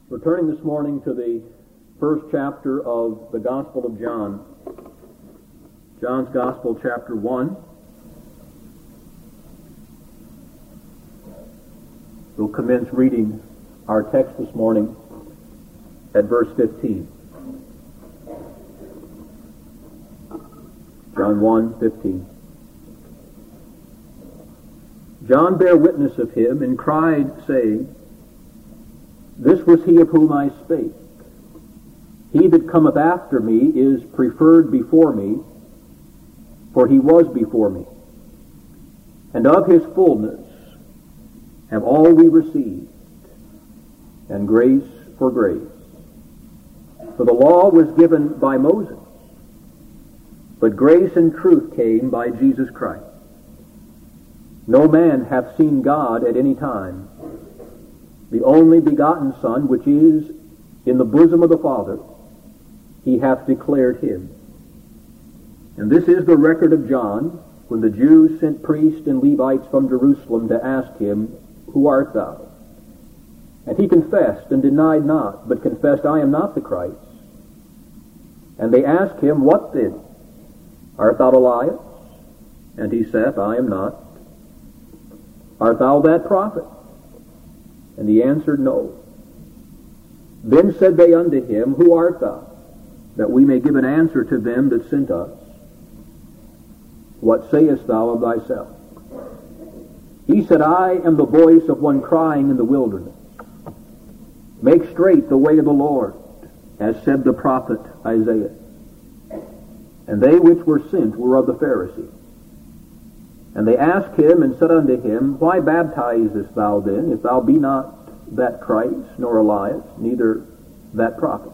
We're turning this morning to the first chapter of the Gospel of John. John's Gospel, chapter 1. We'll commence reading our text this morning at verse 15. John 1:15. John bare witness of him and cried, saying, This was he of whom I spake. He that cometh after me is preferred before me, for he was before me. And of his fullness have all we received, and grace for grace. For the law was given by Moses, but grace and truth came by Jesus Christ. No man hath seen God at any time. The only begotten Son, which is in the bosom of the Father, he hath declared him. And this is the record of John, when the Jews sent priests and Levites from Jerusalem to ask him, Who art thou? And he confessed and denied not, but confessed, I am not the Christ. And they asked him, What then? Art thou Elias? And he saith, I am not. Art thou that prophet? And he answered, No. Then said they unto him, Who art thou? That we may give an answer to them that sent us. What sayest thou of thyself? He said, I am the voice of one crying in the wilderness. Make straight the way of the Lord, as said the prophet Isaiah. And they which were sent were of the Pharisees. And they asked him and said unto him, Why baptizest thou then, if thou be not that Christ, nor Elias, neither that prophet?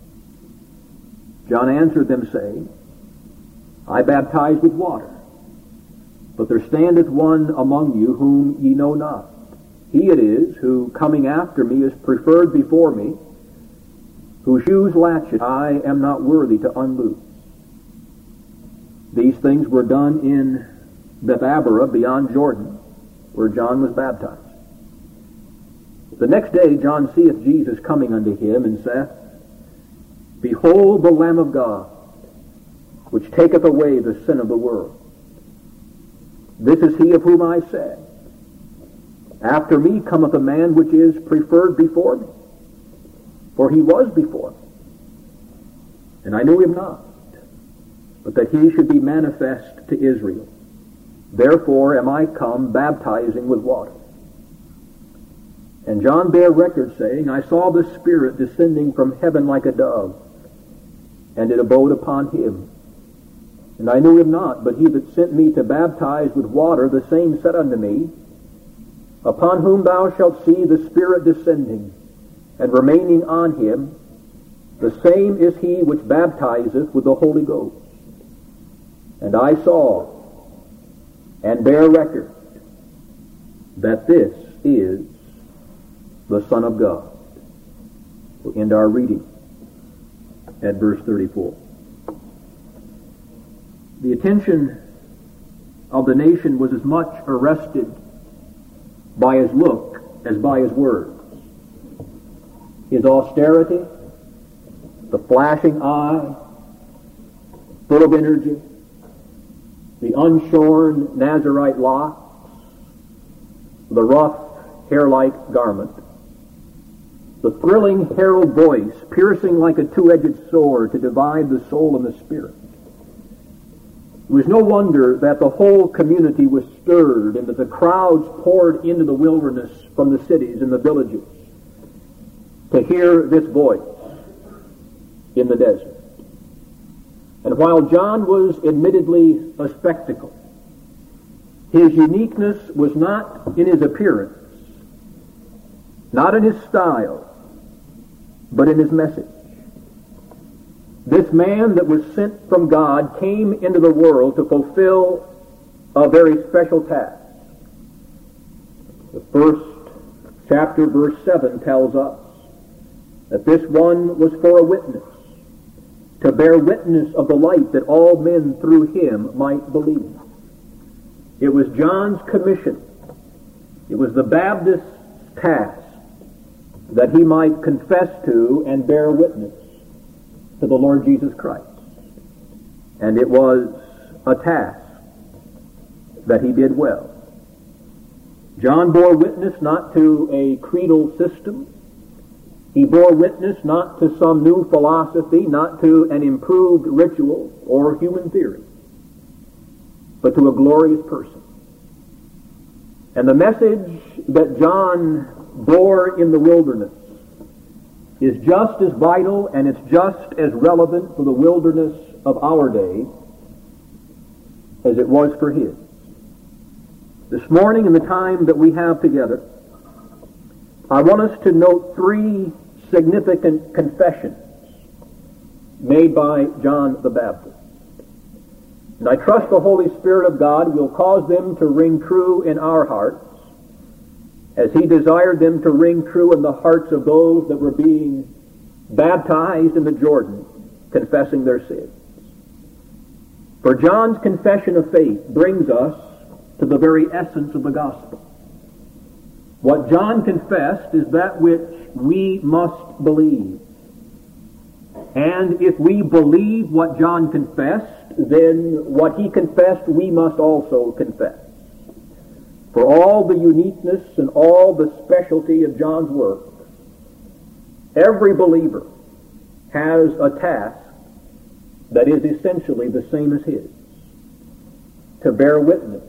John answered them, saying, I baptize with water, but there standeth one among you whom ye know not. He it is, who coming after me is preferred before me, whose shoes latchet I am not worthy to unloose. These things were done in Bethabara beyond Jordan, where John was baptized. The next day John seeth Jesus coming unto him, and saith, Behold the Lamb of God, which taketh away the sin of the world. This is he of whom I said, After me cometh a man which is preferred before me, for he was before me. And I knew him not, but that he should be manifest to Israel. Therefore am I come baptizing with water. And John bare record, saying, I saw the Spirit descending from heaven like a dove, and it abode upon him. And I knew him not, but he that sent me to baptize with water, the same said unto me, Upon whom thou shalt see the Spirit descending, and remaining on him, the same is he which baptizeth with the Holy Ghost. And I saw, and bear record, that this is the Son of God. We'll end our reading at verse 34. The attention of the nation was as much arrested by his look as by his words. His austerity, the flashing eye, full of energy, the unshorn Nazarite locks, the rough hair-like garment, the thrilling herald voice piercing like a two-edged sword to divide the soul and the spirit. It was no wonder that the whole community was stirred and that the crowds poured into the wilderness from the cities and the villages to hear this voice in the desert. And while John was admittedly a spectacle, his uniqueness was not in his appearance, not in his style, but in his message. This man that was sent from God came into the world to fulfill a very special task. The first chapter, verse 7, tells us that this one was for a witness, to bear witness of the light that all men through him might believe. It was John's commission. It was the Baptist's task that he might confess to and bear witness to the Lord Jesus Christ. And it was a task that he did well. John bore witness not to a creedal system. He bore witness not to some new philosophy, not to an improved ritual or human theory, but to a glorious person. And the message that John bore in the wilderness is just as vital and it's just as relevant for the wilderness of our day as it was for his. This morning, in the time that we have together, I want us to note three significant confessions made by John the Baptist. And I trust the Holy Spirit of God will cause them to ring true in our hearts as he desired them to ring true in the hearts of those that were being baptized in the Jordan, confessing their sins. For John's confession of faith brings us to the very essence of the gospel. What John confessed is that which we must believe. And if we believe what John confessed, then what he confessed we must also confess. For all the uniqueness and all the specialty of John's work, every believer has a task that is essentially the same as his: to bear witness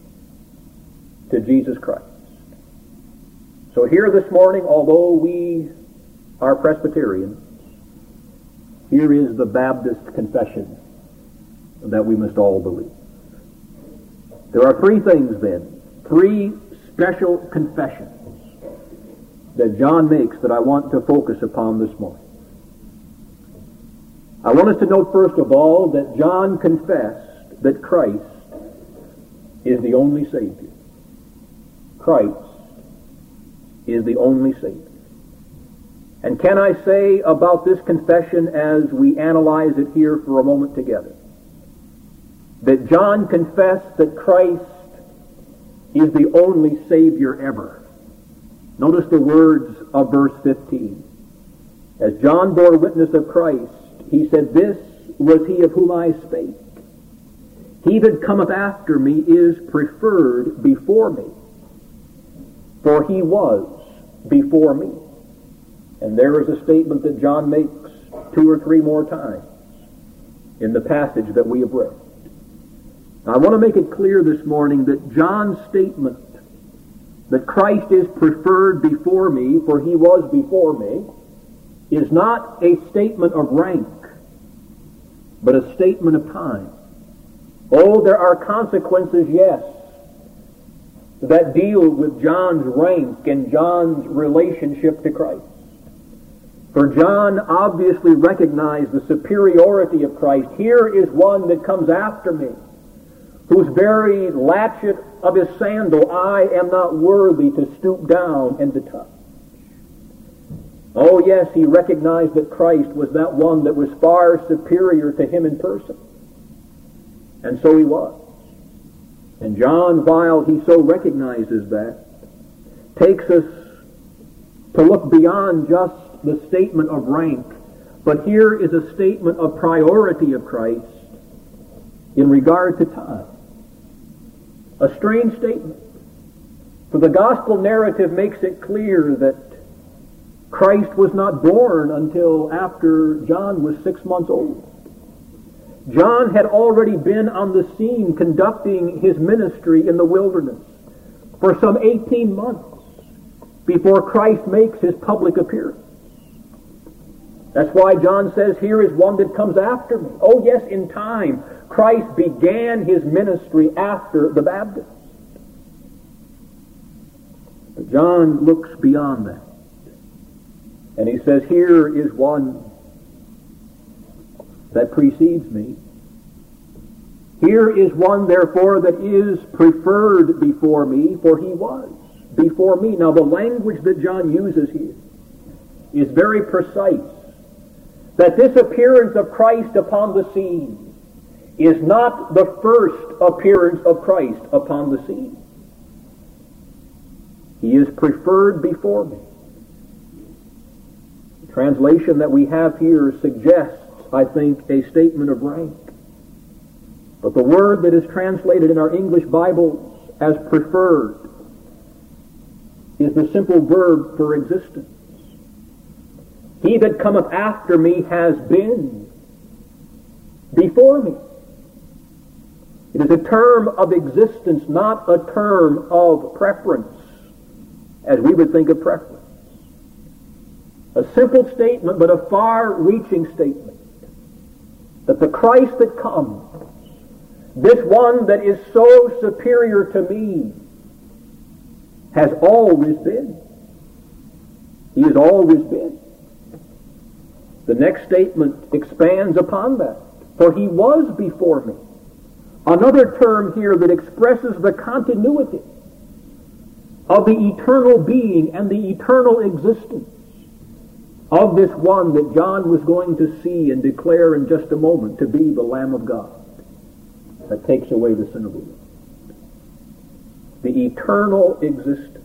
to Jesus Christ. So here this morning, although we are Presbyterians, here is the Baptist confession that we must all believe. There are three things then, three special confessions that John makes that I want to focus upon this morning. I want us to note first of all that John confessed that Christ is the only Savior. Christ is the only Savior. And can I say about this confession as we analyze it here for a moment together, that John confessed that Christ is the only Savior ever. Notice the words of verse 15. As John bore witness of Christ, he said, "This was he of whom I spake. He that cometh after me is preferred before me, for he was before me." And there is a statement that John makes two or three more times in the passage that we have read. I want to make it clear this morning that John's statement that Christ is preferred before me, for he was before me, is not a statement of rank, but a statement of time. Oh, there are consequences, yes, that deal with John's rank and John's relationship to Christ. For John obviously recognized the superiority of Christ. Here is one that comes after me, whose very latchet of his sandal I am not worthy to stoop down and to touch. Oh yes, he recognized that Christ was that one that was far superior to him in person. And so he was. And John, while he so recognizes that, takes us to look beyond just the statement of rank, but here is a statement of priority of Christ in regard to time. A strange statement. For the gospel narrative makes it clear that Christ was not born until after John was 6 months old. John had already been on the scene conducting his ministry in the wilderness for some 18 months before Christ makes his public appearance. That's why John says, here is one that comes after me. Oh yes, in time, Christ began his ministry after the Baptist. But John looks beyond that. And he says, here is one that precedes me. Here is one, therefore, that is preferred before me, for he was before me. Now, the language that John uses here is very precise. That this appearance of Christ upon the scene is not the first appearance of Christ upon the scene. He is preferred before me. translation that we have here suggests, I think, a statement of rank. But the word that is translated in our English Bibles as preferred is the simple verb for existence. He that cometh after me has been before me. It is a term of existence, not a term of preference, as we would think of preference. A simple statement, but a far-reaching statement, that the Christ that comes, this one that is so superior to me, has always been. He has always been. The next statement expands upon that. For he was before me. Another term here that expresses the continuity of the eternal being and the eternal existence of this one that John was going to see and declare in just a moment to be the Lamb of God that takes away the sin of the world. The eternal existence.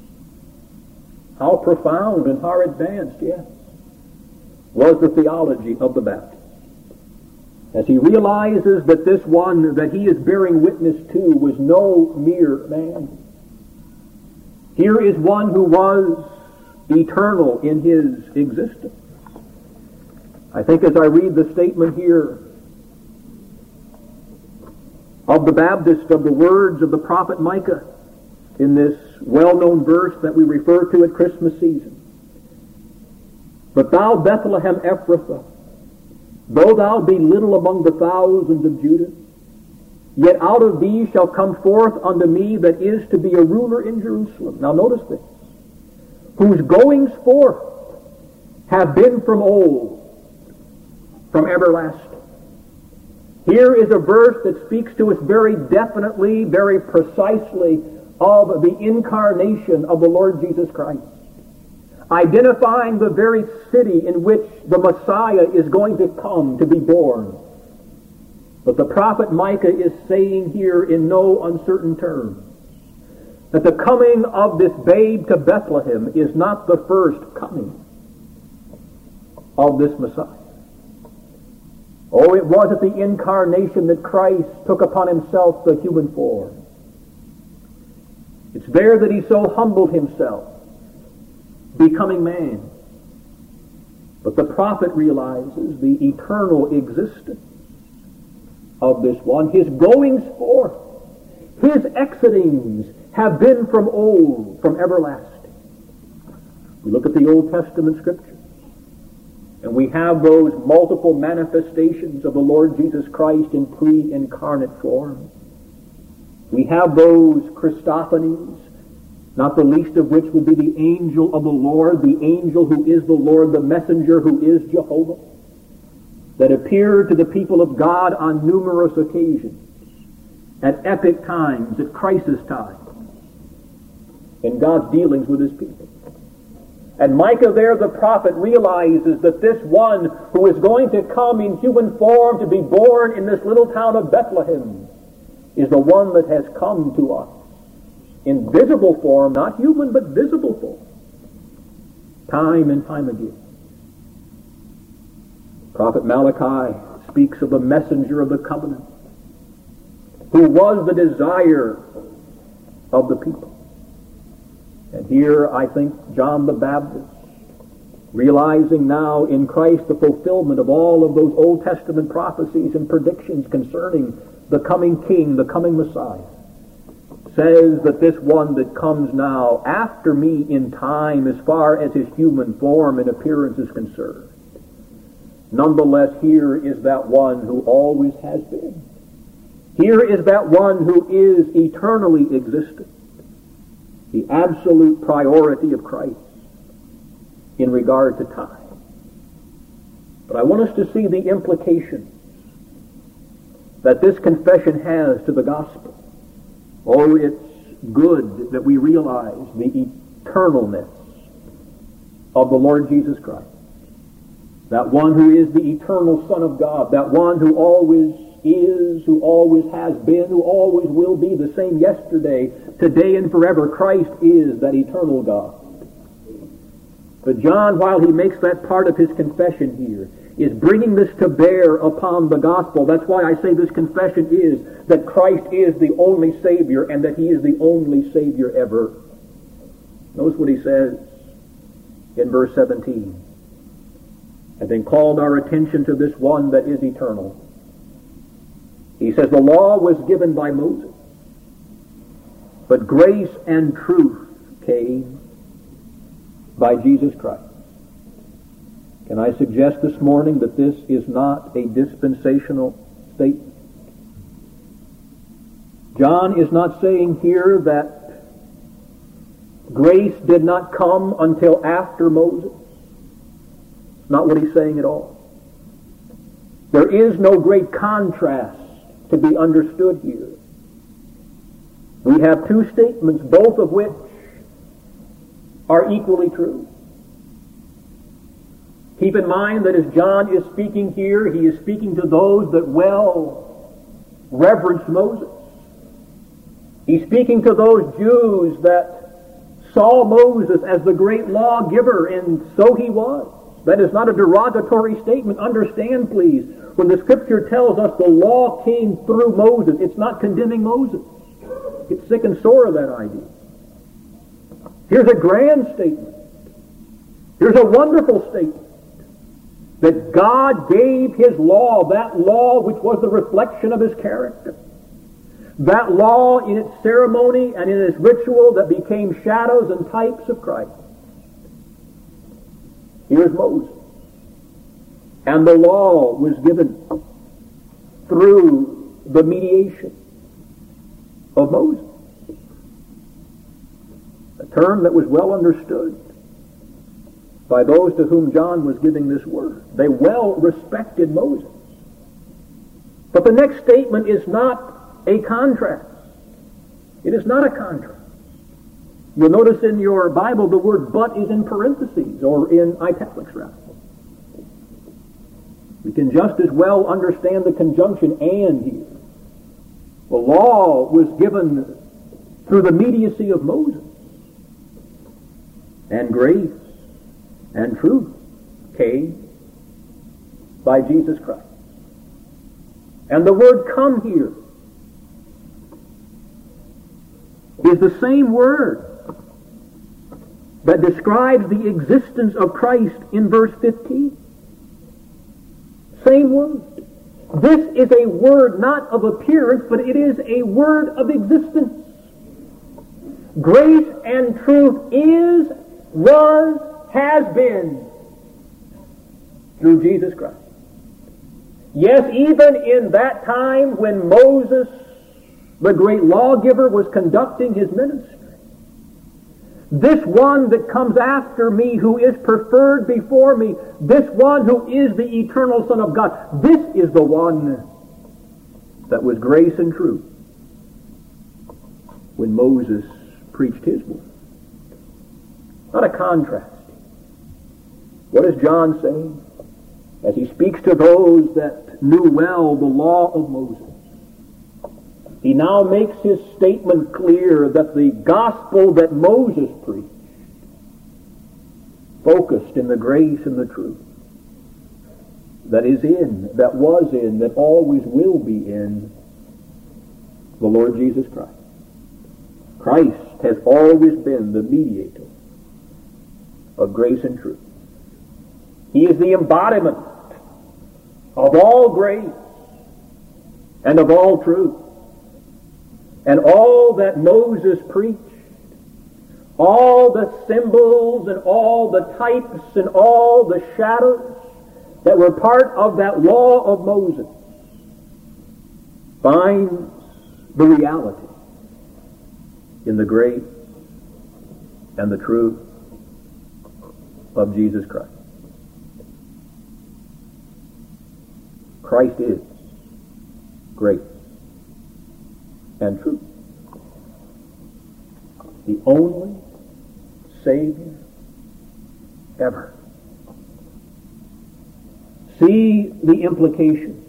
How profound and how advanced, yes, was the theology of the Baptist. As he realizes that this one that he is bearing witness to was no mere man. Here is one who was eternal in his existence. I think as I read the statement here of the Baptist, of the words of the prophet Micah in this well-known verse that we refer to at Christmas season. But thou, Bethlehem Ephrathah, though thou be little among the thousands of Judah, yet out of thee shall come forth unto me that is to be a ruler in Jerusalem. Now notice this. Whose goings forth have been from old, from everlasting. Here is a verse that speaks to us very definitely, very precisely of the incarnation of the Lord Jesus Christ, identifying the very city in which the Messiah is going to come to be born. But the prophet Micah is saying here in no uncertain terms that the coming of this babe to Bethlehem is not the first coming of this Messiah. Oh, it was at the incarnation that Christ took upon himself the human form. It's there that he so humbled himself, becoming man. But the prophet realizes the eternal existence of this one. His goings forth, his exitings have been from old, from everlasting. We look at the Old Testament scriptures, and we have those multiple manifestations of the Lord Jesus Christ in pre-incarnate form. We have those Christophanies, not the least of which would be the angel of the Lord, the angel who is the Lord, the messenger who is Jehovah, that appeared to the people of God on numerous occasions, at epic times, at crisis times, in God's dealings with his people. And Micah there, the prophet, realizes that this one who is going to come in human form to be born in this little town of Bethlehem is the one that has come to us in visible form, not human, but visible form, time and time again. Prophet Malachi speaks of the messenger of the covenant, who was the desire of the people. And here, I think, John the Baptist, realizing now in Christ the fulfillment of all of those Old Testament prophecies and predictions concerning the coming King, the coming Messiah, says that this one that comes now after me in time, as far as his human form and appearance is concerned, nonetheless, here is that one who always has been. Here is that one who is eternally existent. The absolute priority of Christ in regard to time. But I want us to see the implications that this confession has to the gospel. Oh, it's good that we realize the eternalness of the Lord Jesus Christ. That one who is the eternal Son of God, that one who always is, who always has been, who always will be the same yesterday, today, and forever. Christ is that eternal God. But John, while he makes that part of his confession here, is bringing this to bear upon the gospel. That's why I say this confession is that Christ is the only Savior and that he is the only Savior ever. Notice what he says in verse 17. Having called our attention to this one that is eternal, he says, the law was given by Moses, but grace and truth came by Jesus Christ. Can I suggest this morning that this is not a dispensational statement? John is not saying here that grace did not come until after Moses. Not what he's saying at all. There is no great contrast to be understood here. We have two statements, both of which are equally true. Keep in mind that as John is speaking here, he is speaking to those that well reverence Moses. He's speaking to those Jews that saw Moses as the great lawgiver, and so he was. That is not a derogatory statement. Understand, please, when the Scripture tells us the law came through Moses, it's not condemning Moses. Get sick and sore of that idea. Here's a grand statement. Here's a wonderful statement. That God gave his law, that law which was the reflection of his character. That law in its ceremony and in its ritual that became shadows and types of Christ. Here's Moses. And the law was given through the mediation of Moses. A term that was well understood by those to whom John was giving this word. They well respected Moses. But the next statement is not a contrast. It is not a contrast. You'll notice in your Bible the word but is in parentheses, or in italics rather. We can just as well understand the conjunction and here. The law was given through the mediacy of Moses. And grace and truth came by Jesus Christ. And the word come here is the same word that describes the existence of Christ in verse 15. Same word. This is a word not of appearance, but it is a word of existence. Grace and truth is, was, has been through Jesus Christ. Yes, even in that time when Moses, the great lawgiver, was conducting his ministry, this one that comes after me, who is preferred before me, this one who is the eternal Son of God, this is the one that was grace and truth when Moses preached his word. Not a contrast. What is John saying? As he speaks to those that knew well the law of Moses, he now makes his statement clear that the gospel that Moses preached focused in the grace and the truth that is in, that was in, that always will be in the Lord Jesus Christ. Christ has always been the mediator of grace and truth. He is the embodiment of all grace and of all truth. And all that Moses preached, all the symbols and all the types and all the shadows that were part of that law of Moses, finds the reality in the grace and the truth of Jesus Christ. Christ is grace and truth. The only Savior ever. See the implications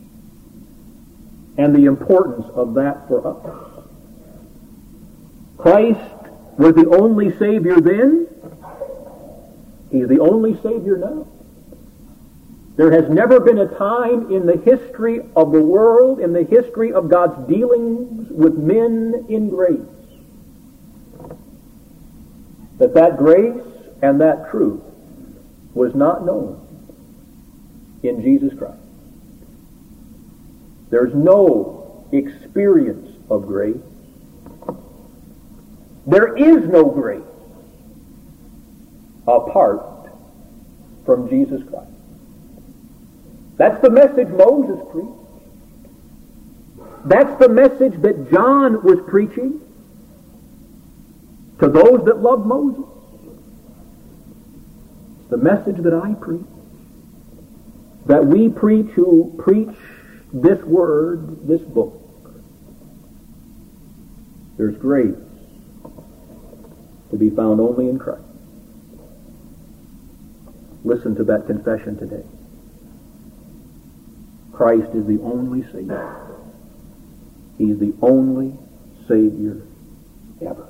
and the importance of that for us. Christ was the only Savior then, He's the only Savior now. There has never been a time in the history of the world, in the history of God's dealings with men in grace, that grace and that truth was not known in Jesus Christ. There's no experience of grace. There is no grace apart from Jesus Christ. That's the message Moses preached. That's the message that John was preaching to those that loved Moses. It's the message that I preach, that we preach who preach this word, this book. There's grace to be found only in Christ. Listen to that confession today. Christ is the only Savior. He's the only Savior ever.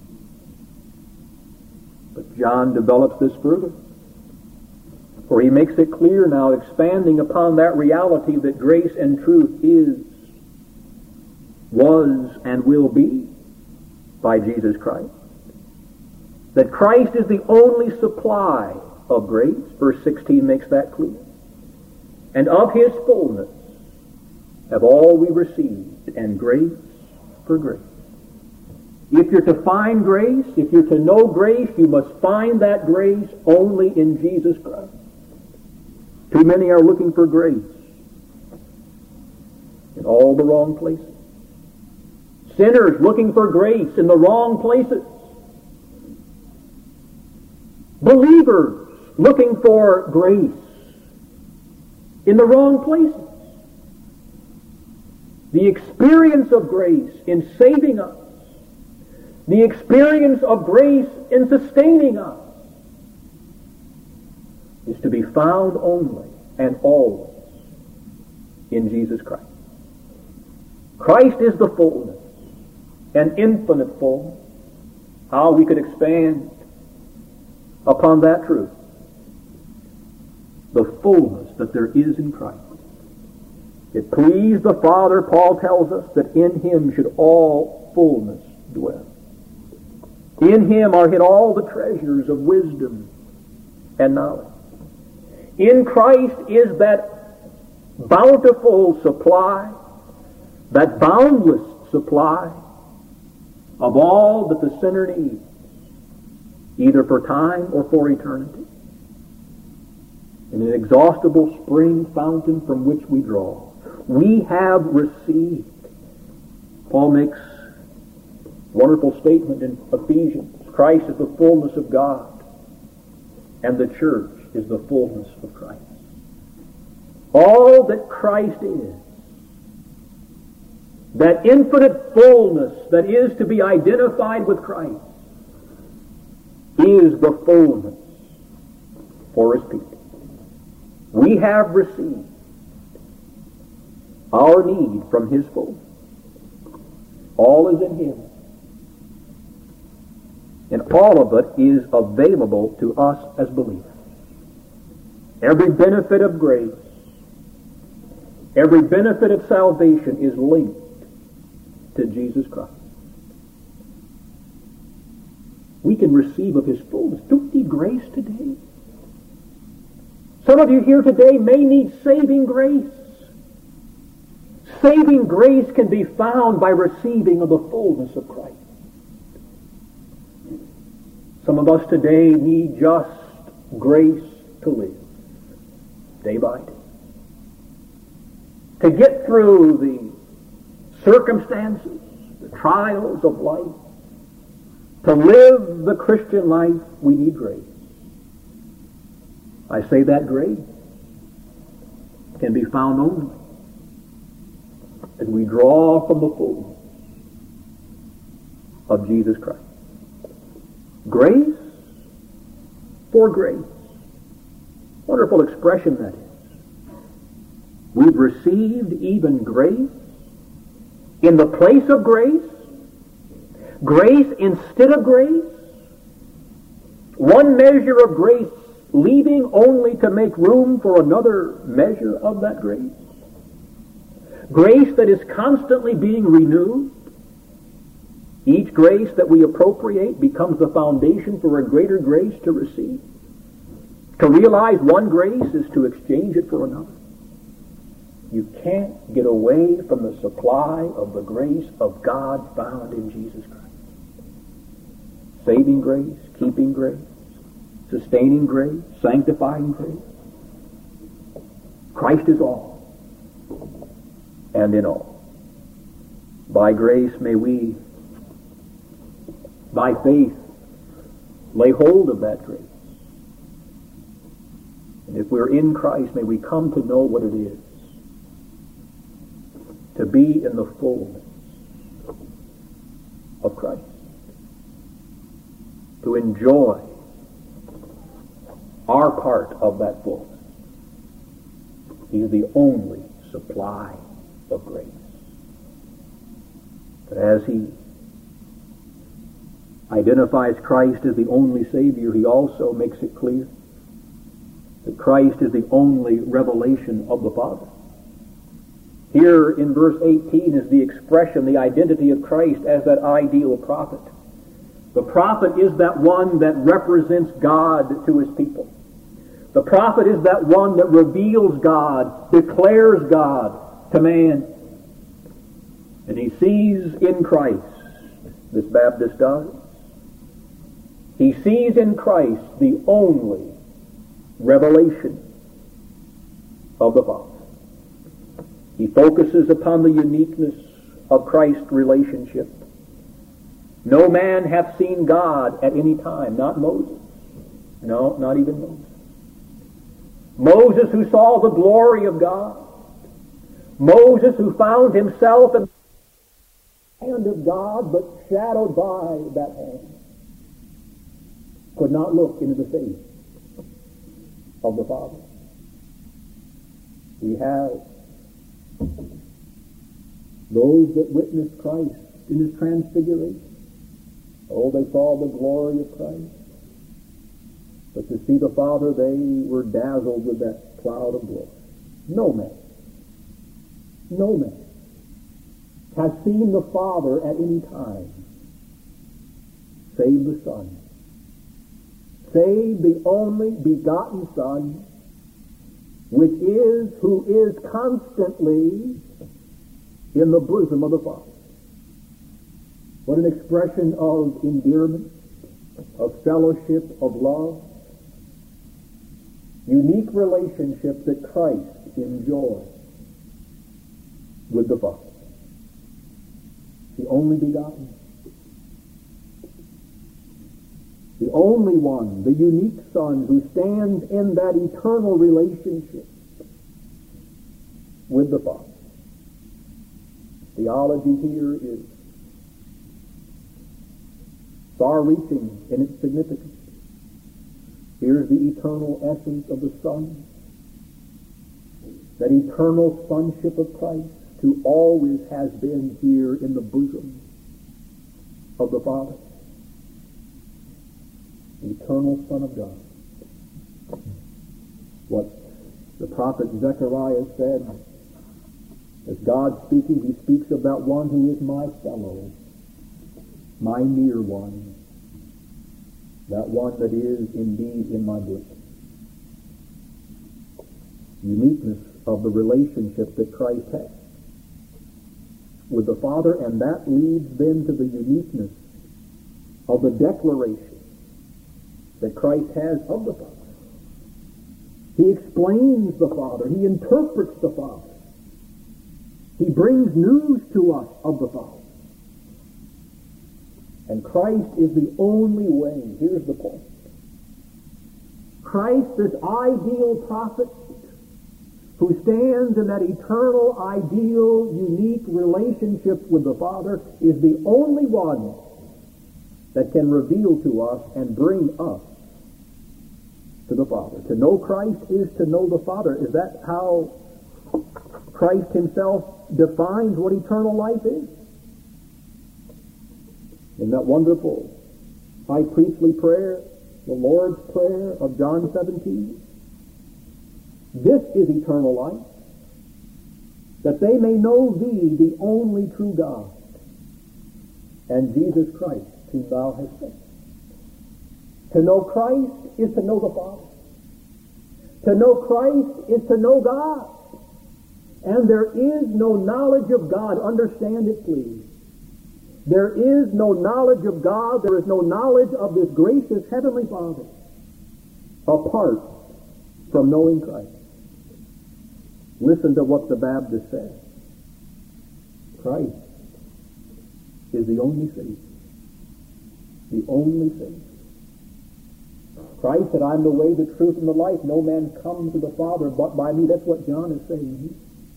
But John develops this further, for he makes it clear now, expanding upon that reality that grace and truth is, was, and will be by Jesus Christ. That Christ is the only supply of grace. Verse 16 makes that clear. And of his fullness have all we received, and grace for grace. If you're to find grace, if you're to know grace, you must find that grace only in Jesus Christ. Too many are looking for grace in all the wrong places. Sinners looking for grace in the wrong places. Believers looking for grace in the wrong places. The experience of grace in saving us, the experience of grace in sustaining us, is to be found only and always in Jesus Christ. Christ is the fullness, an infinite fullness. How we could expand upon that truth. The fullness that there is in Christ. It pleased the Father, Paul tells us, that in him should all fullness dwell. In him are hid all the treasures of wisdom and knowledge. In Christ is that bountiful supply, that boundless supply of all that the sinner needs, either for time or for eternity. An inexhaustible spring fountain from which we draw. We have received. Paul makes a wonderful statement in Ephesians. Christ is the fullness of God, and the church is the fullness of Christ. All that Christ is, that infinite fullness that is to be identified with Christ, is the fullness for his people. We have received our need from his fullness. All is in him. And all of it is available to us as believers. Every benefit of grace, every benefit of salvation is linked to Jesus Christ. We can receive of his fullness. Don't you need grace today? Some of you here today may need saving grace. Saving grace can be found by receiving of the fullness of Christ. Some of us today need just grace to live, day by day. To get through the circumstances, the trials of life. To live the Christian life, we need grace. I say that grace can be found only as we draw from the fullness of Jesus Christ. Grace for grace. Wonderful expression that is. We've received even grace in the place of grace, grace instead of grace. One measure of grace leaving only to make room for another measure of that grace? Grace that is constantly being renewed. Each grace that we appropriate becomes the foundation for a greater grace to receive. To realize one grace is to exchange it for another. You can't get away from the supply of the grace of God found in Jesus Christ. Saving grace, keeping grace, sustaining grace, sanctifying grace. Christ is all and in all. By grace may we, by faith, lay hold of that grace. And if we're in Christ, may we come to know what it is to be in the fullness of Christ. To enjoy our part of that fullness. He is the only supply of grace. But as he identifies Christ as the only Savior, he also makes it clear that Christ is the only revelation of the Father. Here in verse 18 is the expression, the identity of Christ as that ideal prophet. The prophet is that one that represents God to his people. The prophet is that one that reveals God, declares God to man. And he sees in Christ, this Baptist does, he sees in Christ the only revelation of the Father. He focuses upon the uniqueness of Christ's relationship. No man hath seen God at any time, not Moses. No, not even Moses. Moses who saw the glory of God. Moses who found himself in the hand of God, but shadowed by that hand, could not look into the face of the Father. We have those that witnessed Christ in his transfiguration. Oh, they saw the glory of Christ. But to see the Father, they were dazzled with that cloud of glory. No man has seen the Father at any time save the Son. Save the only begotten Son, who is constantly in the bosom of the Father. What an expression of endearment, of fellowship, of love. Unique relationship that Christ enjoys with the Father. The only begotten. The only one, the unique Son who stands in that eternal relationship with the Father. Theology here is far-reaching in its significance. Here's the eternal essence of the Son, that eternal sonship of Christ, who always has been here in the bosom of the Father. The eternal Son of God. What the prophet Zechariah said, as God speaking, he speaks of that one who is my fellow, my near one, that one that is indeed in my bosom. Uniqueness of the relationship that Christ has with the Father, and that leads then to the uniqueness of the declaration that Christ has of the Father. He explains the Father. He interprets the Father. He brings news to us of the Father. And Christ is the only way. Here's the point. Christ, this ideal prophet, who stands in that eternal, ideal, unique relationship with the Father, is the only one that can reveal to us and bring us to the Father. To know Christ is to know the Father. Is that how Christ himself defines what eternal life is? In that wonderful high priestly prayer the Lord's Prayer of John 17. This is eternal life, that they may know thee, the only true God, and Jesus Christ, whom thou hast sent. To know Christ is to know the Father. To know Christ is to know God. And there is no knowledge of God, understand it please. There is no knowledge of God, there is no knowledge of this gracious Heavenly Father apart from knowing Christ. Listen to what the Baptist says. Christ is the only Savior. The only Savior. Christ said, I'm the way, the truth, and the life. No man comes to the Father but by me. That's what John is saying here.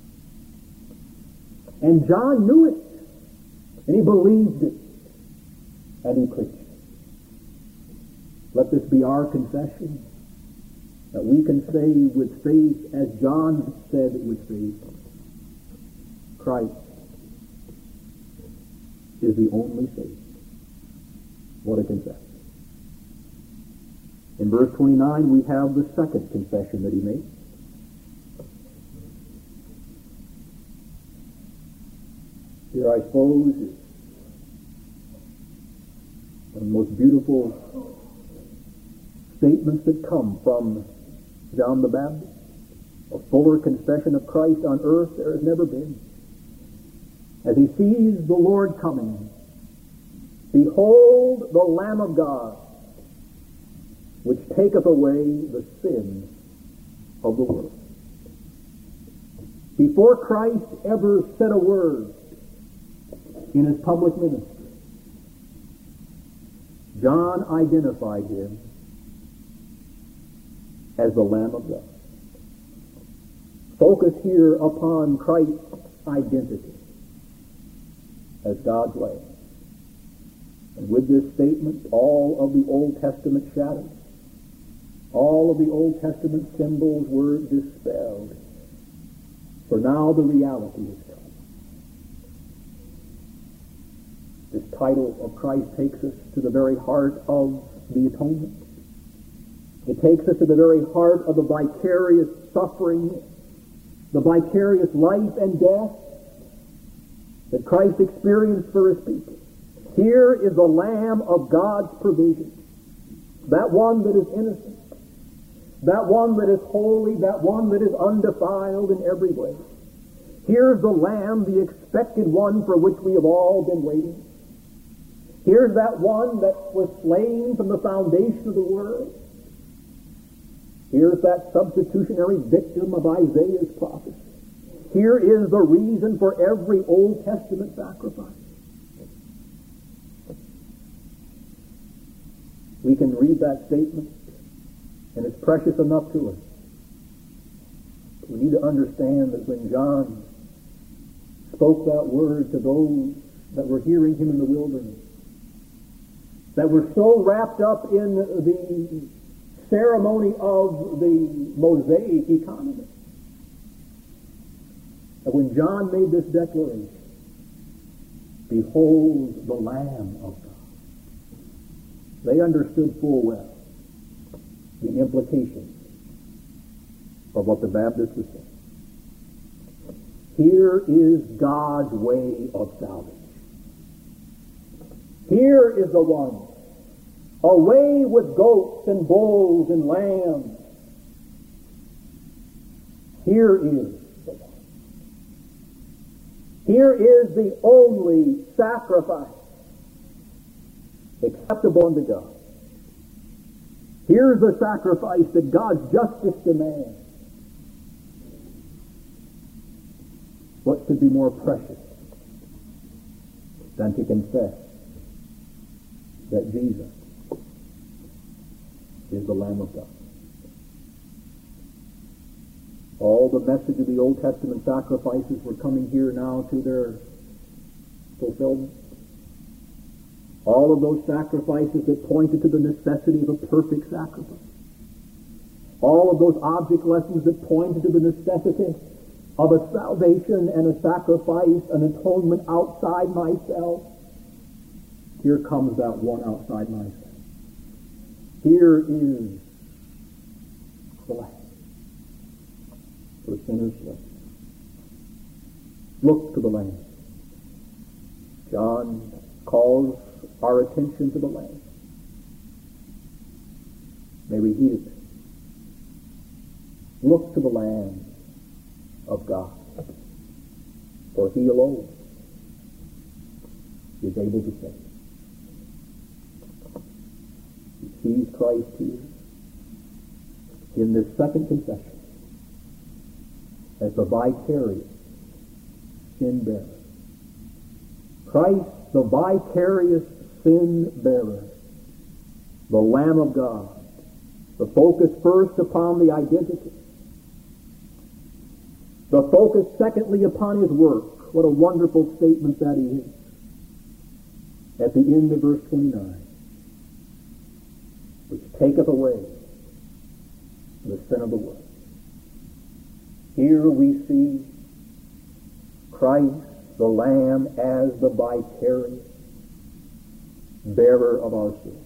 And John knew it. And he believed it. And he preached it. Let this be our confession, that we can say with faith, as John said with faith, Christ is the only Savior. What a confession. In verse 29, we have the second confession that he made. Here, I suppose, is one of the most beautiful statements that come from John the Baptist. A fuller confession of Christ on earth there has never been. As he sees the Lord coming, behold the Lamb of God, which taketh away the sins of the world. Before Christ ever said a word in his public ministry, John identified him as the Lamb of God. Focus here upon Christ's identity as God's Lamb. And with this statement, all of the Old Testament shadows, all of the Old Testament symbols were dispelled. For now the reality is come. This title of Christ takes us to the very heart of the atonement. It takes us to the very heart of the vicarious suffering, the vicarious life and death that Christ experienced for his people. Here is the Lamb of God's provision. That one that is innocent. That one that is holy. That one that is undefiled in every way. Here's the Lamb, the expected one for which we have all been waiting. Here's that one that was slain from the foundation of the world. Here's that substitutionary victim of Isaiah's prophecy. Here is the reason for every Old Testament sacrifice. We can read that statement, and it's precious enough to us. We need to understand that when John spoke that word to those that were hearing him in the wilderness, that were so wrapped up in the ceremony of the Mosaic economy, that when John made this declaration, behold the Lamb of God, they understood full well the implications of what the Baptist was saying. Here is God's way of salvation. Here is the one, away with goats and bulls and lambs. Here is the one. Here is the only sacrifice acceptable unto God. Here's the sacrifice that God's justice demands. What could be more precious than to confess that Jesus is the Lamb of God? All the message of the Old Testament sacrifices were coming here now to their fulfillment. All of those sacrifices that pointed to the necessity of a perfect sacrifice. All of those object lessons that pointed to the necessity of a salvation and a sacrifice, an atonement outside myself. Here comes that one outside myself. Here is the Lamb for sinners slain. Look to the Lamb. John calls our attention to the Lamb. May we heed it. Look to the Lamb of God, for he alone is able to save. He sees Christ here in this second confession as the vicarious sin bearer. Christ, the vicarious sin bearer, the Lamb of God. The focus first upon the identity. The focus secondly upon his work. What a wonderful statement that is. At the end of verse 29. Which taketh away the sin of the world. Here we see Christ, the Lamb, as the vicarious bearer of our sin.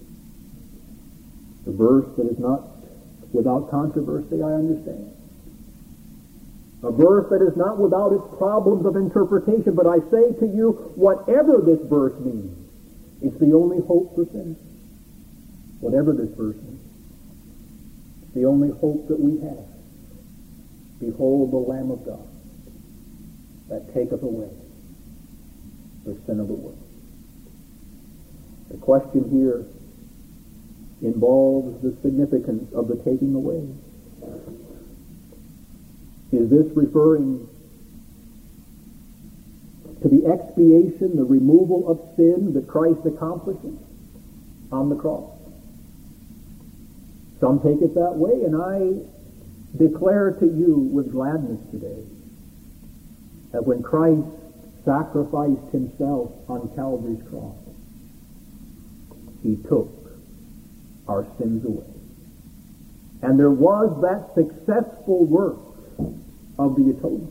The verse that is not without controversy, I understand. A verse that is not without its problems of interpretation, but I say to you, whatever this verse means, it's the only hope for sinners. Whatever this verse means, it's the only hope that we have. Behold the Lamb of God that taketh away the sin of the world. The question here involves the significance of the taking away. Is this referring to the expiation, the removal of sin that Christ accomplishes on the cross? Some take it that way, and I declare to you with gladness today that when Christ sacrificed himself on Calvary's cross, he took our sins away. And there was that successful work of the atonement,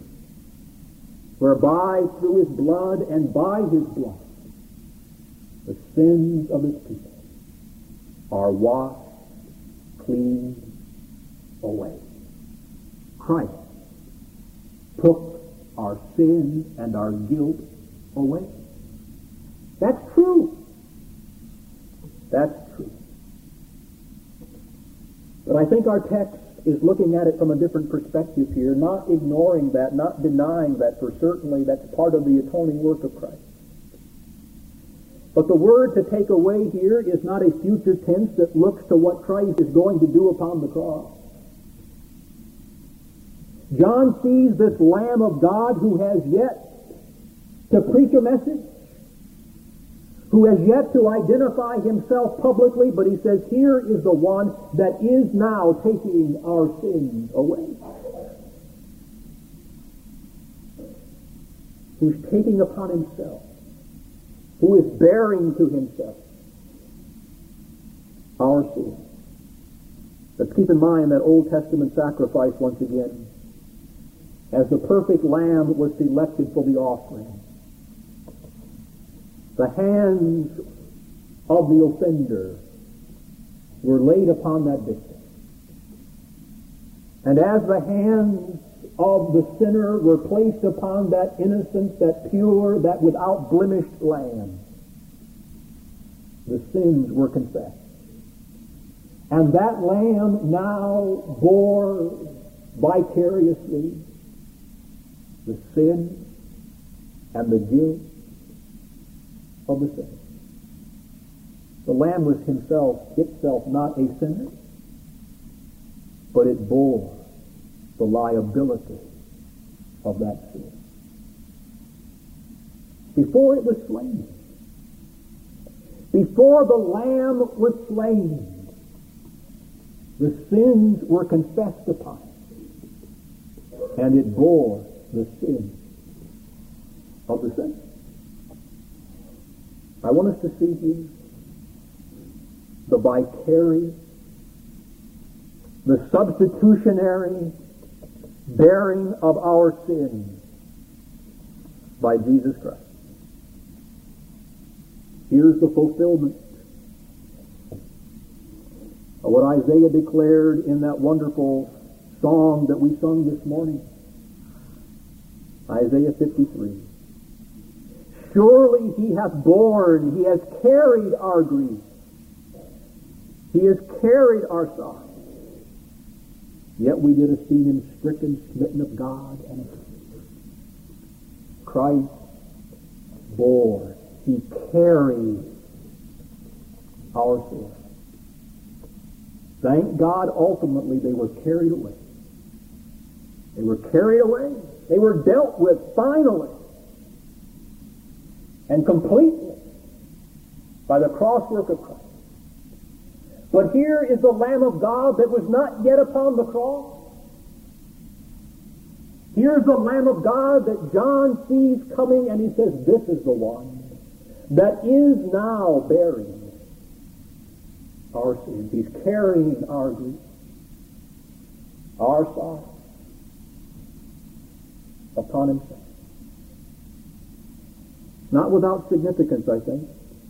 whereby through his blood and by his blood, the sins of his people are washed clean away. Christ took our sin and our guilt away. That's true. That's true. But I think our text is looking at it from a different perspective here, not ignoring that, not denying that, for certainly that's part of the atoning work of Christ. But the word to take away here is not a future tense that looks to what Christ is going to do upon the cross. John sees this Lamb of God who has yet to preach a message, who has yet to identify himself publicly, but he says, here is the one that is now taking our sins away. Who's taking upon himself, who is bearing to himself our sins. Let's keep in mind that Old Testament sacrifice once again, as the perfect lamb was selected for the offering. The hands of the offender were laid upon that victim. And as the hands of the sinner were placed upon that innocent, that pure, that without blemished lamb, the sins were confessed. And that lamb now bore vicariously the sin and the guilt of the sinner. The lamb was itself not a sinner, but it bore the liability of that sin. Before it was slain, before the lamb was slain, the sins were confessed upon it, and it bore the sin of the sinner. I want us to see here the vicarious, the substitutionary bearing of our sins by Jesus Christ. Here's the fulfillment what Isaiah declared in that wonderful song that we sung this morning. Isaiah 53. Surely he hath borne, he has carried our grief. He has carried our sorrow. Yet we did esteem him stricken, smitten of God, and afflicted. Christ bore, he carried our sin. Thank God, ultimately they were carried away. They were carried away. They were dealt with finally and completely by the cross work of Christ. But here is the Lamb of God that was not yet upon the cross. Here's the Lamb of God that John sees coming, and he says, this is the one that is now bearing our sins. He's carrying our grief, our sorrow upon himself. Not without significance, I think,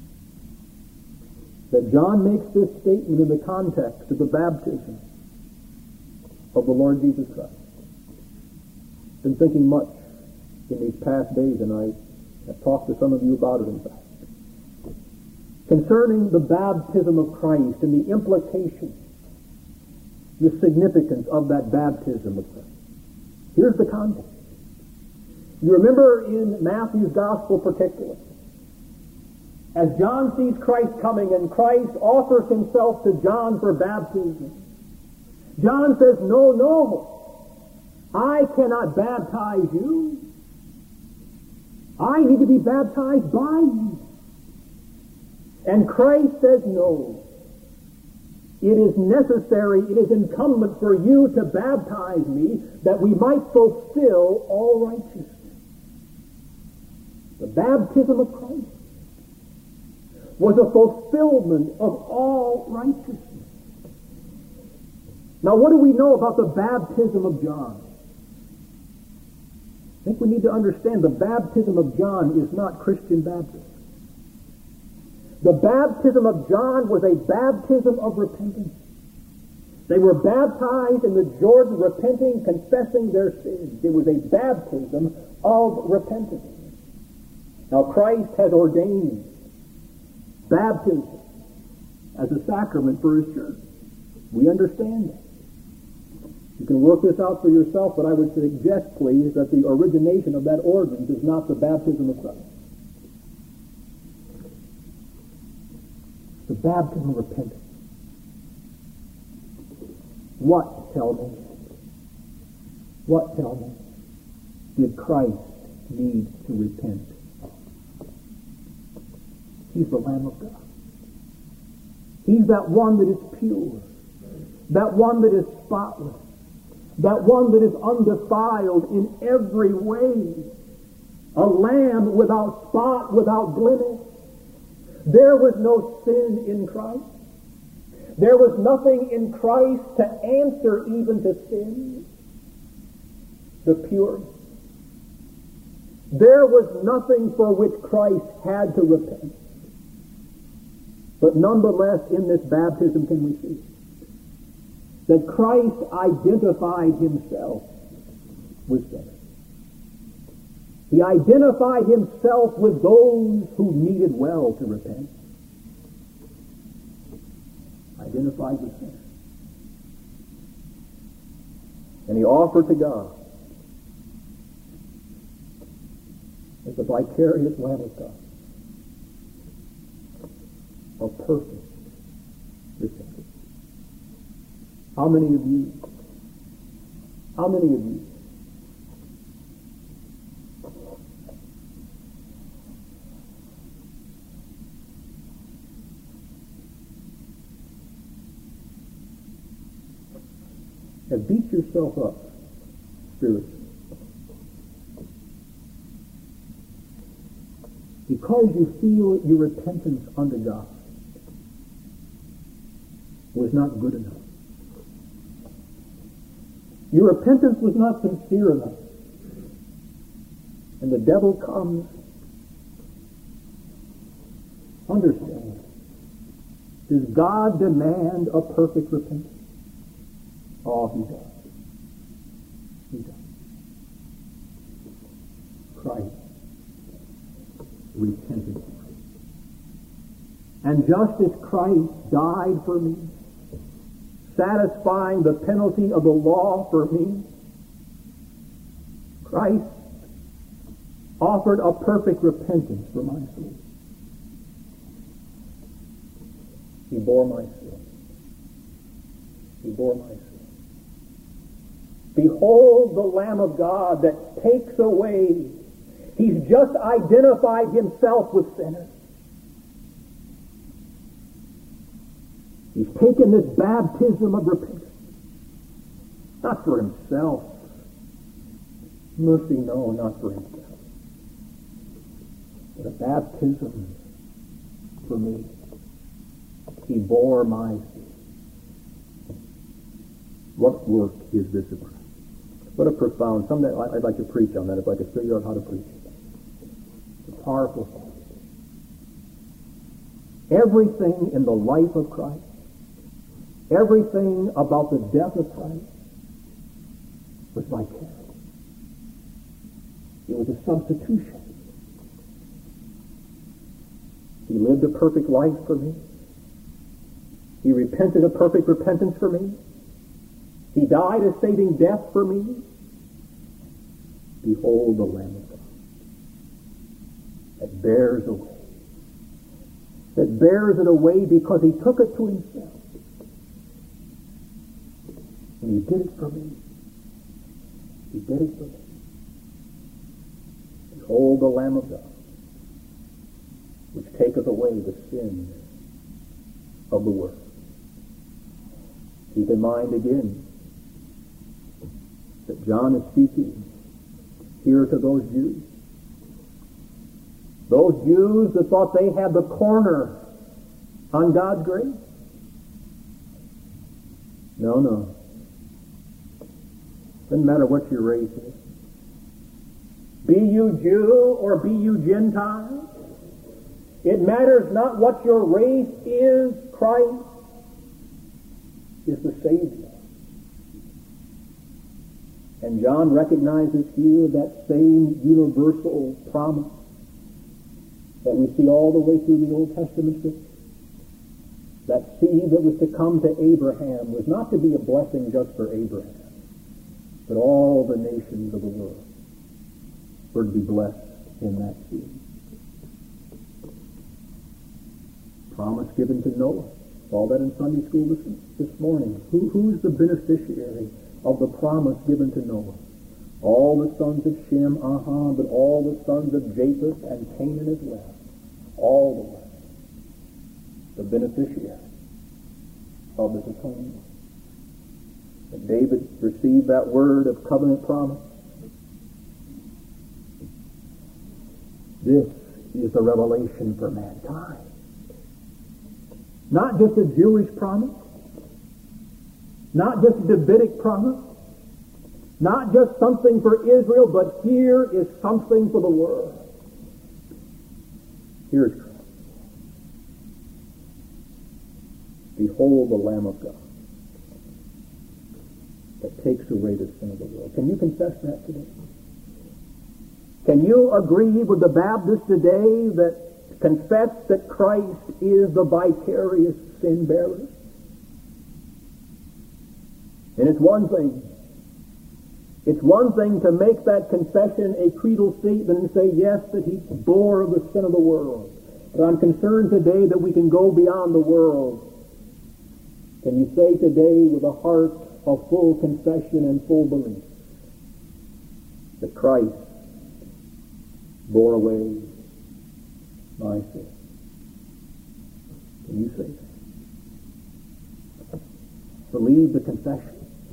that John makes this statement in the context of the baptism of the Lord Jesus Christ. Been thinking much in these past days, and I have talked to some of you about it, in fact, concerning the baptism of Christ and the implication, the significance of that baptism of Christ. Here's the context. You remember in Matthew's Gospel particularly, as John sees Christ coming and Christ offers himself to John for baptism, John says, no, I cannot baptize you. I need to be baptized by you. And Christ says, no. It is necessary, it is incumbent for you to baptize me that we might fulfill all righteousness. The baptism of Christ was a fulfillment of all righteousness. Now, what do we know about the baptism of John? I think we need to understand the baptism of John is not Christian baptism. The baptism of John was a baptism of repentance. They were baptized in the Jordan, repenting, confessing their sins. It was a baptism of repentance. Now, Christ has ordained baptism as a sacrament for his church. We understand that. You can work this out for yourself, but I would suggest, please, that the origination of that ordinance is not the baptism of Christ. The baptism of repentance. What, tell me, did Christ need to repent of? He's the Lamb of God. He's that one that is pure, that one that is spotless, that one that is undefiled in every way, a lamb without spot, without blemish. There was no sin in Christ. There was nothing in Christ to answer even to sin. The pure. There was nothing for which Christ had to repent. But nonetheless, in this baptism can we see that Christ identified himself with sinners. He identified himself with those who needed well to repent. Identified with sinners. And he offered to God as the vicarious Lamb of God a perfect repentance. How many of you have beat yourself up spiritually because you feel your repentance unto God was not good enough? Your repentance was not sincere enough. And the devil comes, understand, Does God demand a perfect repentance? Oh, He does. He does. Christ repented for me. And just as Christ died for me, satisfying the penalty of the law for me, Christ offered a perfect repentance for my soul. He bore my sin. He bore my sin. Behold the Lamb of God that takes away. He's just identified himself with sinners. He's taken this baptism of repentance. Not for himself. Mercy, no, not for himself. But a baptism for me. He bore my sin. What work is this of Christ? What a profound, someday I'd like to preach on that if I could figure out how to preach it. It's a powerful thought. Everything in the life of Christ, everything about the death of Christ was vicarious. It was a substitution. He lived a perfect life for me. He repented a perfect repentance for me. He died a saving death for me. Behold the Lamb of God that bears away. That bears it away because he took it to himself. And he did it for me. He did it for me. Behold the Lamb of God, which taketh away the sin of the world. Keep in mind again that John is speaking here to those Jews. Those Jews that thought they had the corner on God's grace. No, no. Doesn't matter what your race is. Be you Jew or be you Gentile. It matters not what your race is. Christ is the Savior. And John recognizes here that same universal promise that we see all the way through the Old Testament scripture. That seed that was to come to Abraham was not to be a blessing just for Abraham, but all the nations of the world were to be blessed in that seed. Promise given to Noah. Saw that in Sunday school this morning. Who's the beneficiary of the promise given to Noah? All the sons of Shem, but all the sons of Japheth and Canaan as well. All the way. The beneficiary of this atonement. And David received that word of covenant promise. This is the revelation for mankind. Not just a Jewish promise, not just a Davidic promise, not just something for Israel, but here is something for the world. Here's Christ. Behold the Lamb of God that takes away the sin of the world. Can you confess that today? Can you agree with the Baptists today that confess that Christ is the vicarious sin bearer? And it's one thing. It's one thing to make that confession a creedal statement and say, yes, that he bore the sin of the world. But I'm concerned today that we can go beyond the world. Can you say today with a heart of full confession and full belief that Christ bore away my sin? Can you say that? Believe the confession.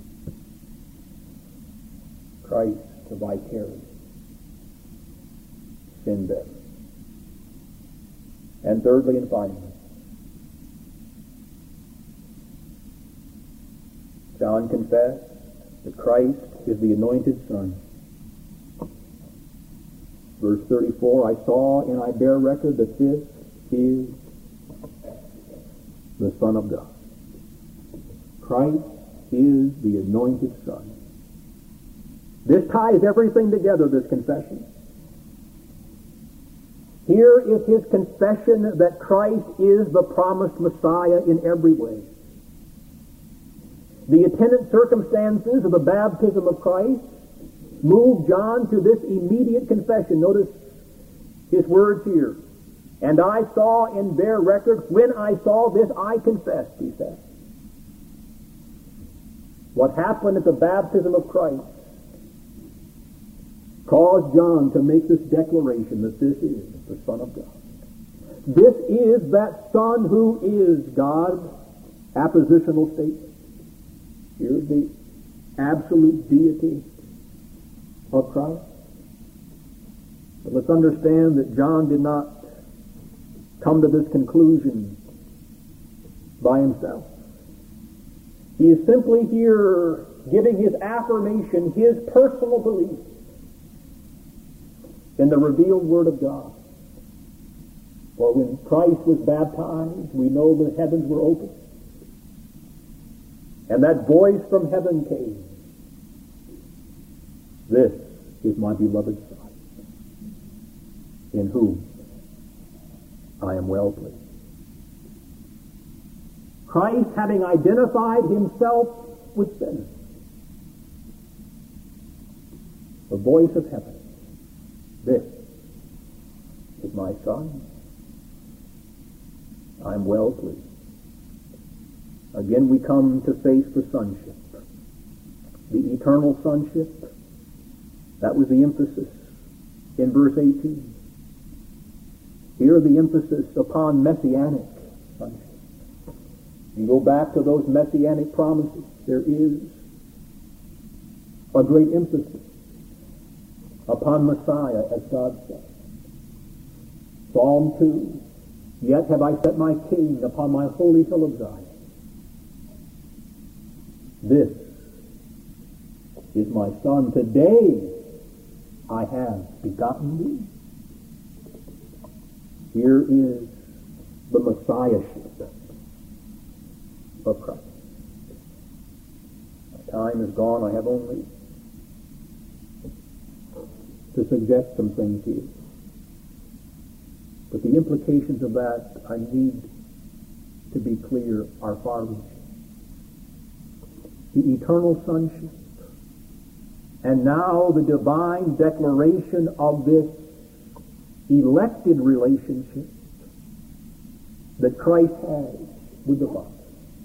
Christ, the vicarious sin bearer. And thirdly and finally, John confessed that Christ is the anointed Son. Verse 34, I saw and I bear record that this is the Son of God. Christ is the anointed Son. This ties everything together, this confession. Here is his confession that Christ is the promised Messiah in every way. The attendant circumstances of the baptism of Christ moved John to this immediate confession. Notice his words here. And I saw and bear record, when I saw this, I confessed, he said. What happened at the baptism of Christ caused John to make this declaration that this is the Son of God. This is that Son who is God's appositional statement. Here's the absolute deity of Christ. But let's understand that John did not come to this conclusion by himself. He is simply here giving his affirmation, his personal belief in the revealed Word of God. For when Christ was baptized, we know the heavens were opened. And that voice from heaven came. This is my beloved Son, in whom I am well pleased. Christ, having identified himself with sinners, the voice of heaven, this is my Son, I am well pleased. Again we come to face the sonship, the eternal sonship. That was the emphasis in verse 18. Here the emphasis upon messianic sonship. You go back to those messianic promises, there is a great emphasis upon Messiah as God said. Psalm 2, yet have I set my King upon my holy hill of Zion. This is my Son. Today I have begotten thee. Here is the Messiahship of Christ. My time is gone. I have only to suggest some things here. But the implications of that, I need to be clear, are far-reaching. The eternal sonship, and now the divine declaration of this elected relationship that Christ has with the Father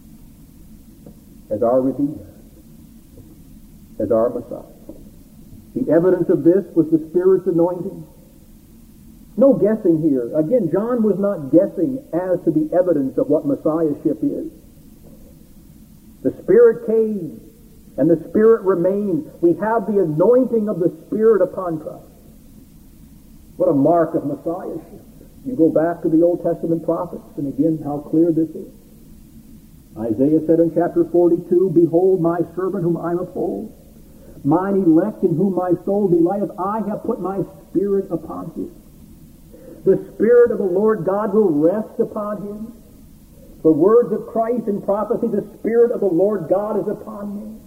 as our Redeemer, as our Messiah. The evidence of this was the Spirit's anointing. No guessing here. Again, John was not guessing as to the evidence of what Messiahship is. The Spirit came, and the Spirit remained. We have the anointing of the Spirit upon Christ. What a mark of Messiahship. You go back to the Old Testament prophets, and again, how clear this is. Isaiah said in chapter 42, behold my servant whom I uphold, mine elect in whom my soul delighteth, I have put my Spirit upon him. The Spirit of the Lord God will rest upon him. The words of Christ in prophecy, the Spirit of the Lord God is upon me.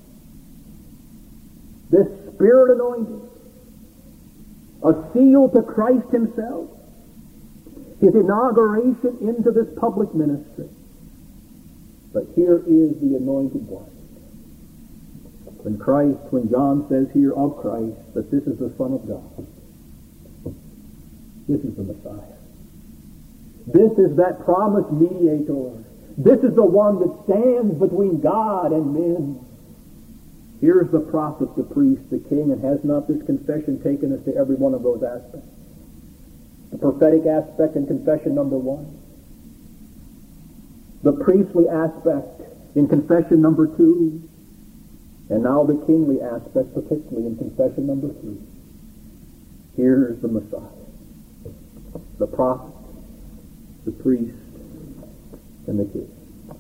This Spirit anointing, a seal to Christ himself, his inauguration into this public ministry. But here is the anointed one. When John says here of Christ that this is the Son of God, this is the Messiah. This is that promised mediator. This is the one that stands between God and men. Here's the prophet, the priest, the king, and has not this confession taken us to every one of those aspects? The prophetic aspect in confession number 1. The priestly aspect in confession number 2. And now the kingly aspect, particularly in confession number 3. Here's the Messiah. The prophet, the priest, and the king.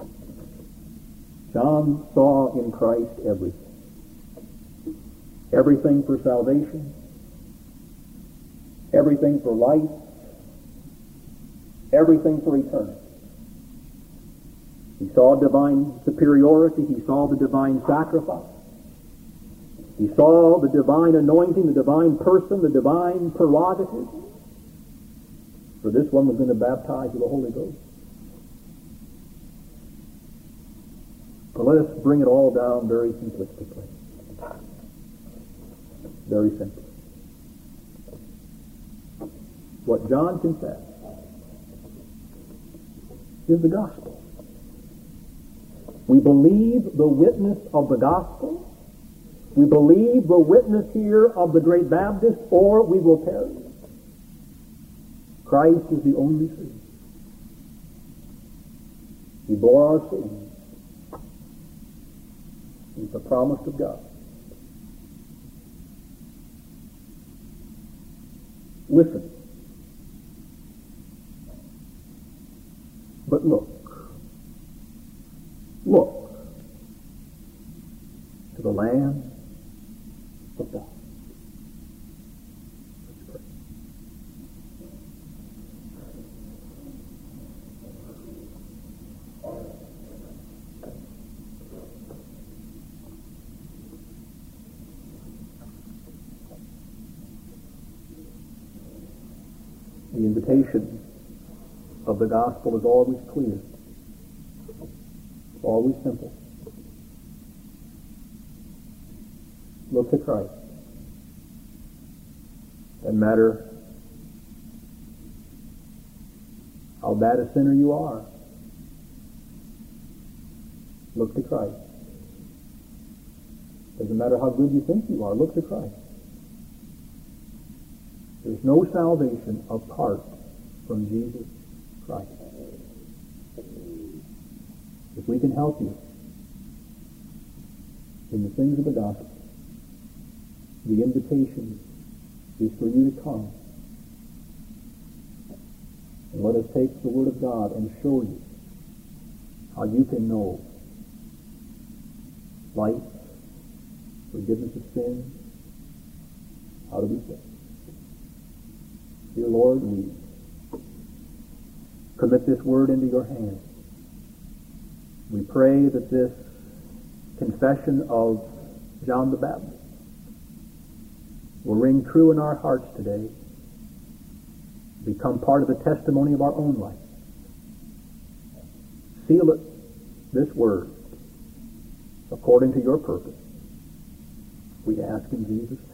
John saw in Christ everything. Everything for salvation, everything for life, everything for eternity. He saw divine superiority. He saw the divine sacrifice. He saw the divine anointing, the divine person, the divine prerogative. For this one was going to baptize with the Holy Ghost. But let us bring it all down very simplistically. Very simply. What John confessed is the gospel. We believe the witness of the gospel. We believe the witness here of the great Baptist, or we will perish. Christ is the only sin. He bore our sins. He's the promise of God. Listen. But look. Look to the Lamb of God. Let's pray. The invitation of the gospel is always clear, always simple. Look to Christ. Doesn't matter how bad a sinner you are. Look to Christ. Doesn't matter how good you think you are. Look to Christ. There's no salvation apart from Jesus Christ. If we can help you in the things of the gospel, the invitation is for you to come. And let us take the Word of God and show you how you can know life, forgiveness of sin, how to be saved. Dear Lord, we commit this Word into your hands. We pray that this confession of John the Baptist will ring true in our hearts today, become part of the testimony of our own life. Seal it, this Word, according to your purpose. We ask in Jesus' name.